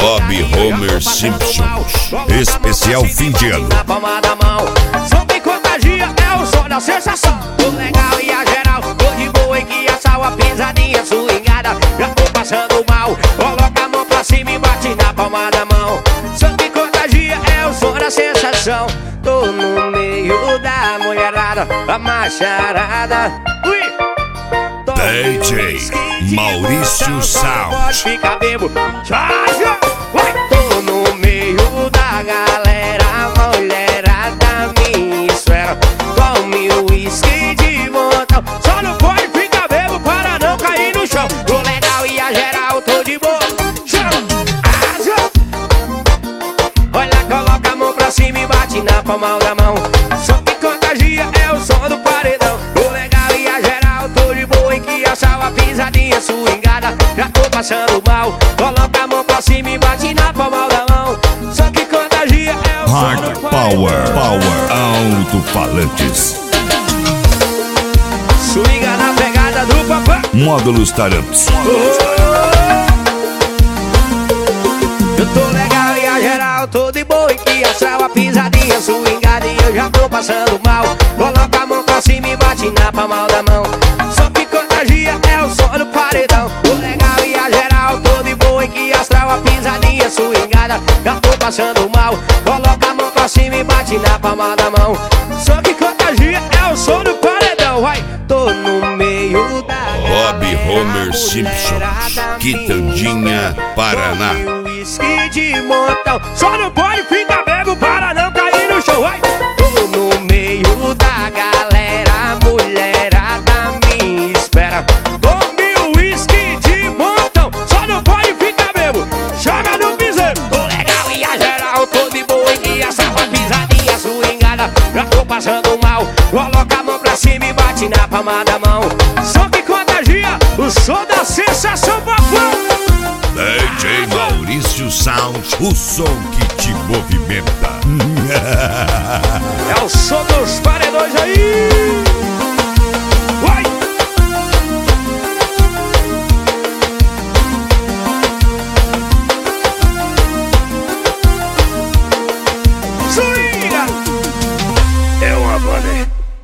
Bob Homer Simpsons, especial fim de ano. Na palma da mão, som que contagia, é o som da sensação. Tô legal e a geral, tô de boa e que a sal, a pisadinha swingada. Já tô passando mal, coloca a mão pra cima e bate na palma da mão. Som que contagia, é o som da sensação. Tô no meio da mulherada, a macharada. DJ Maurício Sound. Pode ficar bebo, charge! Tô no meio da galera, a mulherada me espera. Tome o uísque de montão, só não pode ficar bebo para não cair no chão. Tô legal e a geral, tô de boa. Olha, coloca a mão pra cima e bate na palma da mão. Som que contagia, é o som do paredão. Tô legal e a geral, tô de boa e que a sal, a pisadinha swingada. Já tô passando mal, coloca a mão pra cima e bate na palma da mão. Som que contagia, é o som Hard do Power, alto-falantes. Swinga na pegada do papai. Módulos Taramps. Eu tô legal e a geral, tô de boa e que a sal, a pisadinha swingada. E eu já tô passando mal, coloca a mão pra cima e bate na palma da mão. Som que contagia, é o som do paredão. Tô legal e a geral, tô de boa e que astral, a pisadinha swingada. Já tô passando mal, coloca a mão pra cima e bate na palma da mão. Som que contagia, é o som do paredão. Vai, tô no meio da Bob Homer Simpsons, Quitandinha, Paraná. Uísque de montão, só não pode ficar bebo para não cair no chão. Vai, tô no meio da galera, a mulherada me espera. Tome o uísque de montão, só não pode ficar bebo, joga no piseiro. Tô legal e a geral, tô de boa e que essa pisadinha swingada. Já tô passando mal, coloca a mão pra cima e bate na palma da mão. Som que contagia, o som da sensação, papai. DJ Maurício Sound, o som que te movimenta. É o som dos paredões aí.